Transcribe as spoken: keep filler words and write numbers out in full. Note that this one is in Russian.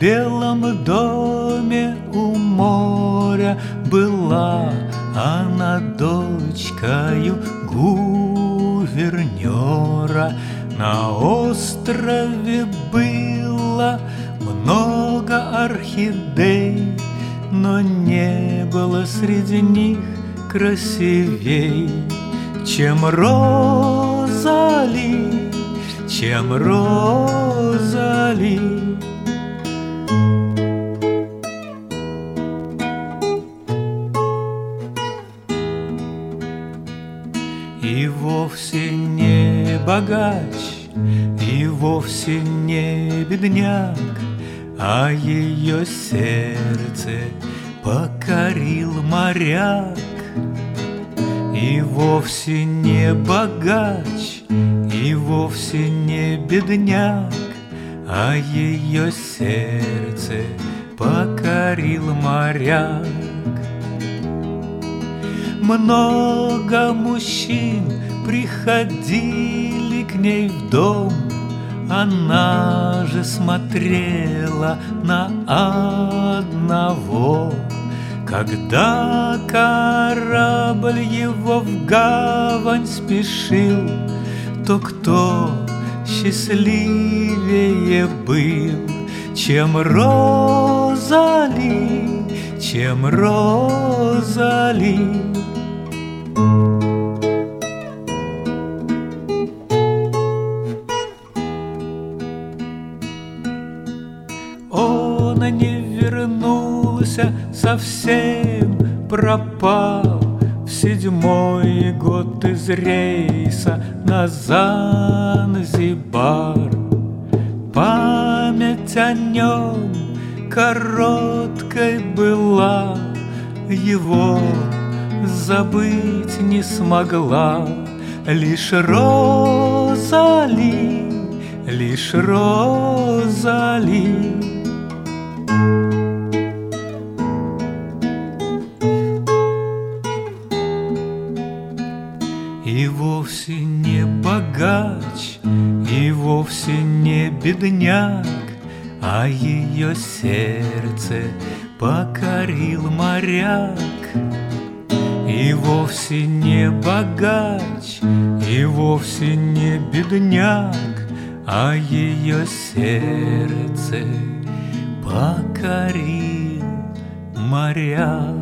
белом доме у моря была она дочкою гувернера. На острове было много орхидей, но не было среди них красивей, чем Розали, чем Розали. И вовсе не богач, и вовсе не бедняк, а ее сердце покорил моряк. И вовсе не богач, и вовсе не бедняк, а ее сердце покорил моряк. Много мужчин приходили к ней в дом, она же смотрела на одного. Когда корабль его в гавань спешил, то кто счастливее был, чем Розали, чем Розали. Он не вернулся, совсем пропал в седьмой год из рейса на Занзибар. Память о нем короткой была, его забыть не смогла лишь Розали, лишь Розали. И вовсе не богач, и вовсе не бедняк, а ее сердце покорил моряк. И вовсе не богач, и вовсе не бедняк, а ее сердце покорил моряк.